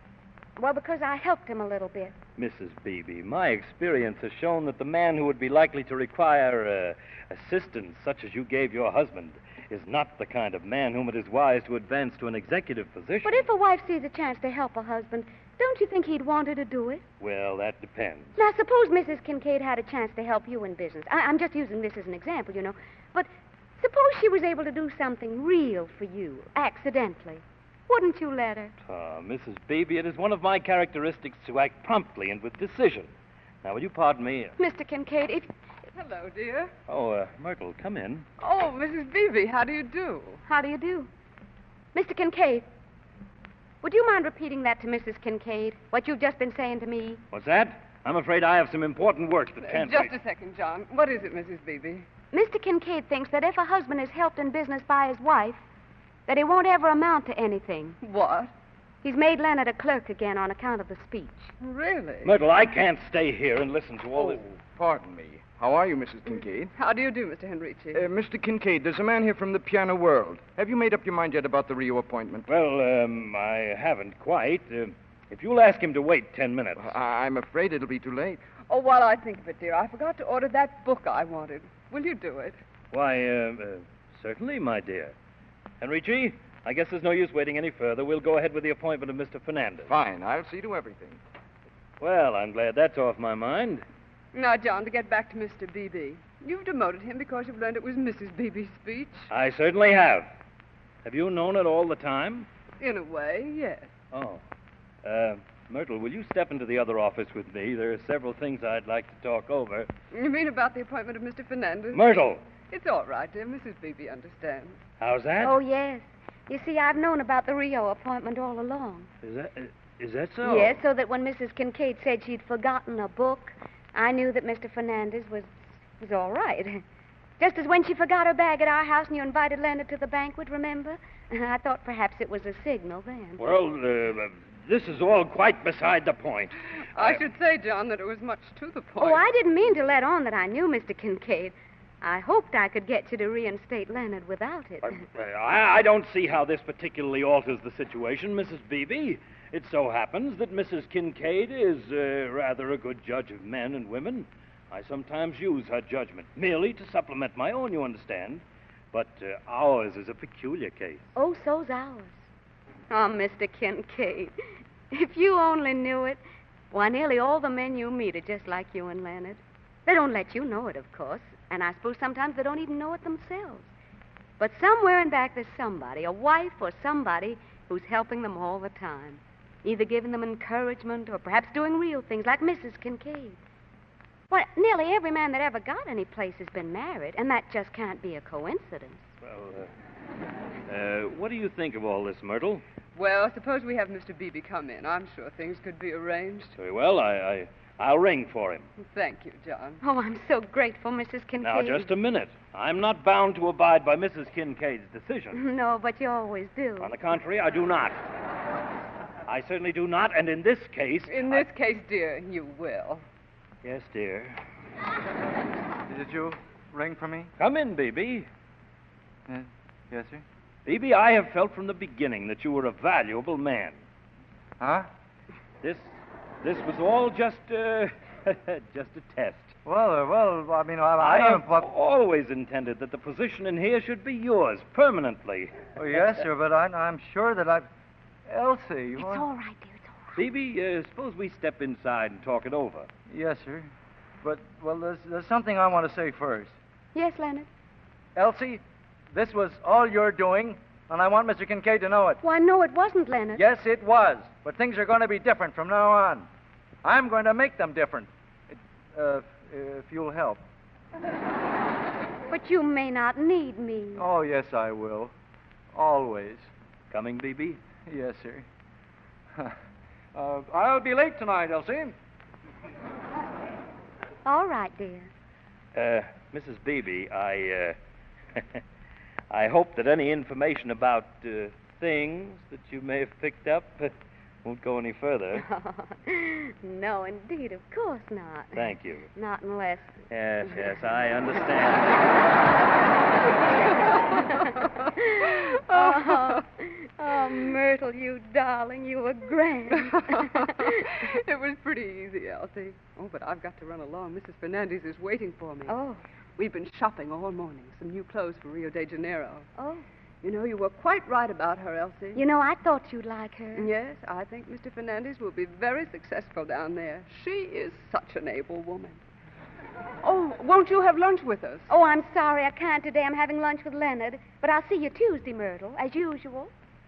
helped him a little bit. Mrs. Beebe, my experience has shown that the man who would be likely to require assistance such as you gave your husband is not the kind of man whom it is wise to advance to an executive position. But if a wife sees a chance to help her husband, don't you think he'd want her to do it? Well, that depends. Now, suppose Mrs. Kincaid had a chance to help you in business. I'm just using this as an example, you know. But suppose she was able to do something real for you, accidentally. Wouldn't you let her? Mrs. Beebe, it is one of my characteristics to act promptly and with decision. Now, will you pardon me? Mr. Kincaid, if... Hello, dear. Oh, Myrtle, come in. Oh, Mrs. Beebe, how do you do? How do you do? Mr. Kincaid, would you mind repeating that to Mrs. Kincaid, what you've just been saying to me? What's that? I'm afraid I have some important work that can't Just wait. a second, John. What is it, Mrs. Beebe? Mr. Kincaid thinks that if a husband is helped in business by his wife, that he won't ever amount to anything. What? He's made Leonard a clerk again on account of the speech. Really? Myrtle, I can't stay here and listen to all this. Pardon me. How are you, Mrs. Kincaid? How do you do, Mr. Henrici? Mr. Kincaid, there's a man here from the Piano World. Have you made up your mind yet about the Rio appointment? Well, I haven't quite. If you'll ask him to wait 10 minutes. I'm afraid it'll be too late. Oh, while I think of it, dear, I forgot to order that book I wanted. Will you do it? Why, certainly, my dear. Henrici, I guess there's no use waiting any further. We'll go ahead with the appointment of Mr. Fernandez. Fine. I'll see to everything. Well, I'm glad that's off my mind. Now, John, to get back to Mr. Beebe. You've demoted him because you've learned it was Mrs. Beebe's speech? I certainly have. Have you known it all the time? In a way, yes. Oh. Myrtle, will you step into the other office with me? There are several things I'd like to talk over. You mean about the appointment of Mr. Fernandez? Myrtle! It's all right, dear. Mrs. Beebe understands. How's that? Oh, yes. You see, I've known about the Rio appointment all along. Is that so? Yes, so that when Mrs. Kincaid said she'd forgotten a book, I knew that Mr. Fernandez was all right. Just as when she forgot her bag at our house and you invited Leonard to the banquet, remember? I thought perhaps it was a signal then. Well, this is all quite beside the point. I should say, John, that it was much to the point. Oh, I didn't mean to let on that I knew Mr. Kincaid. I hoped I could get you to reinstate Leonard without it. I don't see how this particularly alters the situation, Mrs. Beebe. It so happens that Mrs. Kincaid is rather a good judge of men and women. I sometimes use her judgment, merely to supplement my own, you understand. But ours is a peculiar case. Oh, so's ours. Oh, Mr. Kincaid, if you only knew it. Why, nearly all the men you meet are just like you and Leonard. They don't let you know it, of course. And I suppose sometimes they don't even know it themselves. But somewhere in back there's somebody, a wife or somebody, who's helping them all the time. Either giving them encouragement or perhaps doing real things like Mrs. Kincaid. Well, nearly every man that ever got any place has been married, and that just can't be a coincidence. Well, what do you think of all this, Myrtle? Well, suppose we have Mr. Beebe come in. I'm sure things could be arranged. Very well. I'll ring for him. Thank you, John. Oh, I'm so grateful, Mrs. Kincaid. Now, just a minute. I'm not bound to abide by Mrs. Kincaid's decision. No, but you always do. On the contrary, I do not. I certainly do not, and in this case... In this case, dear, you will. Yes, dear. Did you ring for me? Come in, Beebe. Yes, sir? Beebe, I have felt from the beginning that you were a valuable man. Huh? This This was all just a test. Well, I mean, I don't... have always intended that the position in here should be yours permanently. Oh, yes, sir, but I'm sure that Elsie... It's all right, dear. It's all right. Phoebe, suppose we step inside and talk it over. Yes, sir. But, well, there's something I want to say first. Yes, Leonard? Elsie, this was all you're doing, and I want Mr. Kincaid to know it. Why, no, it wasn't, Leonard. Yes, it was. But things are going to be different from now on. I'm going to make them different. If you'll help. But you may not need me. Oh, yes, I will. Always. Coming, Beebe? Yes, sir. I'll be late tonight, Elsie. All right, dear. Mrs. Beebe, I hope that any information about things that you may have picked up won't go any further. No, indeed, of course not. Thank you. Not unless... Yes, I understand. Oh, Myrtle, you darling, you were grand. It was pretty easy, Elsie. Oh, but I've got to run along. Mrs. Fernandez is waiting for me. Oh. We've been shopping all morning. Some new clothes for Rio de Janeiro. Oh. You know, you were quite right about her, Elsie. You know, I thought you'd like her. Yes, I think Mr. Fernandez will be very successful down there. She is such an able woman. Oh, won't you have lunch with us? Oh, I'm sorry I can't today. I'm having lunch with Leonard. But I'll see you Tuesday, Myrtle, as usual.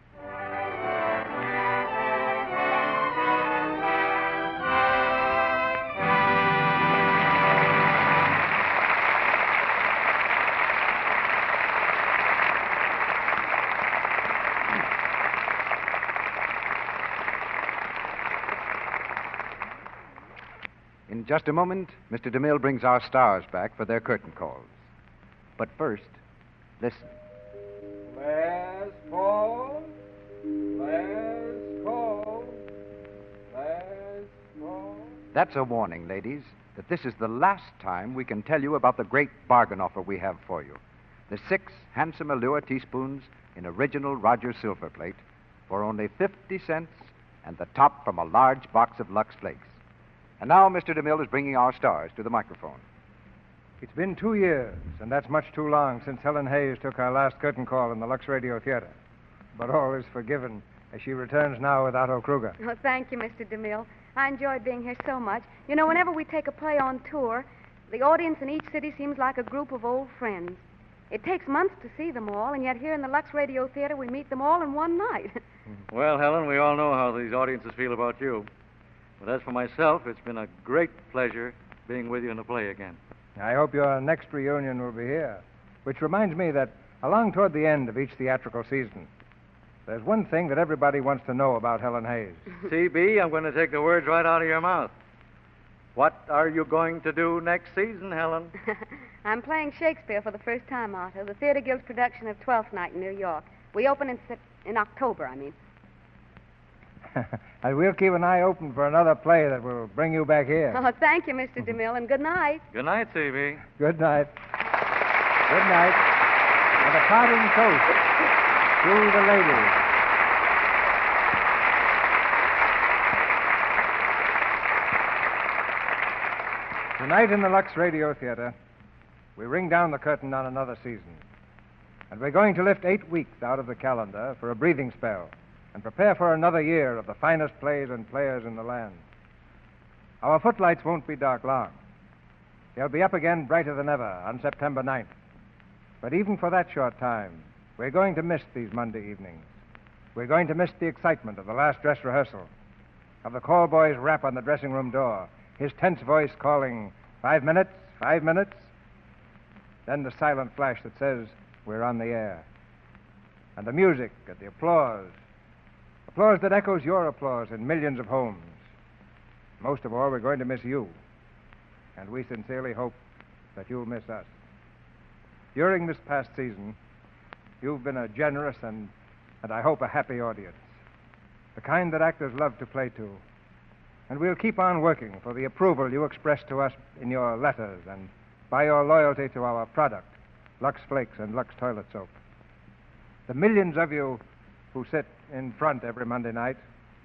In just a moment, Mr. DeMille brings our stars back for their curtain calls. But first, listen. Last call. Last call. Last call. That's a warning, ladies, that this is the last time we can tell you about the great bargain offer we have for you. The 6 handsome Allure teaspoons in original Rogers silver plate for only 50 cents and the top from a large box of Lux Flakes. And now Mr. DeMille is bringing our stars to the microphone. It's been 2 years, and that's much too long since Helen Hayes took our last curtain call in the Lux Radio Theater. But all is forgiven as she returns now with Otto Kruger. Oh, thank you, Mr. DeMille. I enjoyed being here so much. You know, whenever we take a play on tour, the audience in each city seems like a group of old friends. It takes months to see them all, and yet here in the Lux Radio Theater, we meet them all in one night. Well, Helen, we all know how these audiences feel about you. But as for myself, it's been a great pleasure being with you in the play again. I hope your next reunion will be here. Which reminds me that along toward the end of each theatrical season, there's one thing that everybody wants to know about Helen Hayes. C.B., I'm going to take the words right out of your mouth. What are you going to do next season, Helen? I'm playing Shakespeare for the first time, Otto, the Theater Guild's production of Twelfth Night in New York. We open in October, I mean. And we'll keep an eye open for another play that will bring you back here. Oh, thank you, Mr. DeMille, and good night. Good night, C.B. Good night. Good night. And a parting toast to the ladies. Tonight in the Lux Radio Theater, we ring down the curtain on another season. And we're going to lift 8 weeks out of the calendar for a breathing spell and prepare for another year of the finest plays and players in the land. Our footlights won't be dark long. They'll be up again brighter than ever on September 9th. But even for that short time, we're going to miss these Monday evenings. We're going to miss the excitement of the last dress rehearsal, of the call boy's rap on the dressing room door, his tense voice calling, 5 minutes, 5 minutes. Then the silent flash that says, we're on the air. And the music and the applause. Applause that echoes your applause in millions of homes. Most of all, we're going to miss you. And we sincerely hope that you'll miss us. During this past season, you've been a generous and I hope a happy audience. The kind that actors love to play to. And we'll keep on working for the approval you express to us in your letters and by your loyalty to our product, Lux Flakes and Lux Toilet Soap. The millions of you who sit in front every Monday night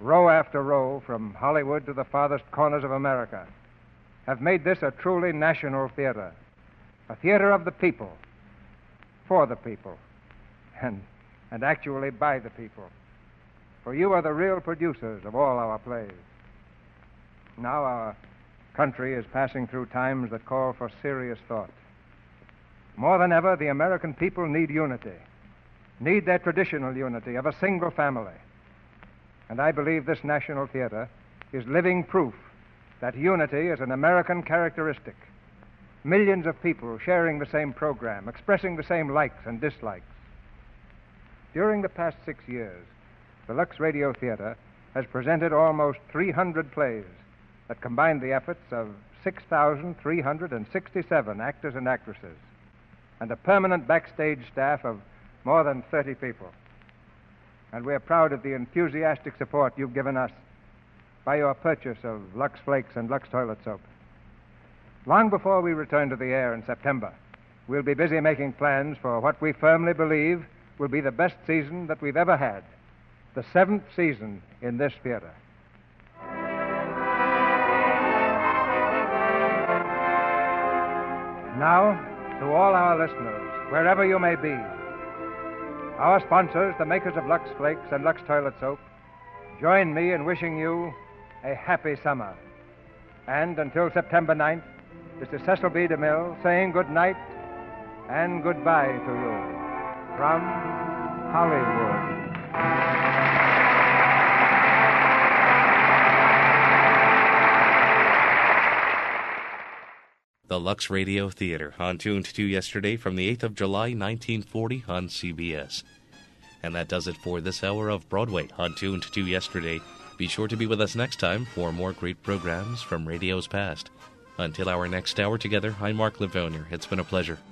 row after row, from Hollywood to the farthest corners of America, have made this a truly national theater, a theater of the people, for the people, and actually by the people. For you are the real producers of all our plays. Now our country is passing through times that call for serious thought. More than ever, the American people need unity, need their traditional unity of a single family. And I believe this National Theater is living proof that unity is an American characteristic. Millions of people sharing the same program, expressing the same likes and dislikes. During the past 6 years, the Lux Radio Theater has presented almost 300 plays that combine the efforts of 6,367 actors and actresses, and a permanent backstage staff of more than 30 people. And we're proud of the enthusiastic support you've given us by your purchase of Lux Flakes and Lux Toilet Soap. Long before we return to the air in September, we'll be busy making plans for what we firmly believe will be the best season that we've ever had, the 7th season in this theater. Now, to all our listeners, wherever you may be, our sponsors, the makers of Lux Flakes and Lux Toilet Soap, join me in wishing you a happy summer. And until September 9th, this is Cecil B. DeMille saying good night and goodbye to you from Hollywood. The Lux Radio Theater, on Tuned to yesterday from the 8th of July, 1940 on CBS. And that does it for this hour of Broadway on Tuned to yesterday. Be sure to be with us next time for more great programs from radio's past. Until our next hour together, I'm Mark Livonia. It's been a pleasure.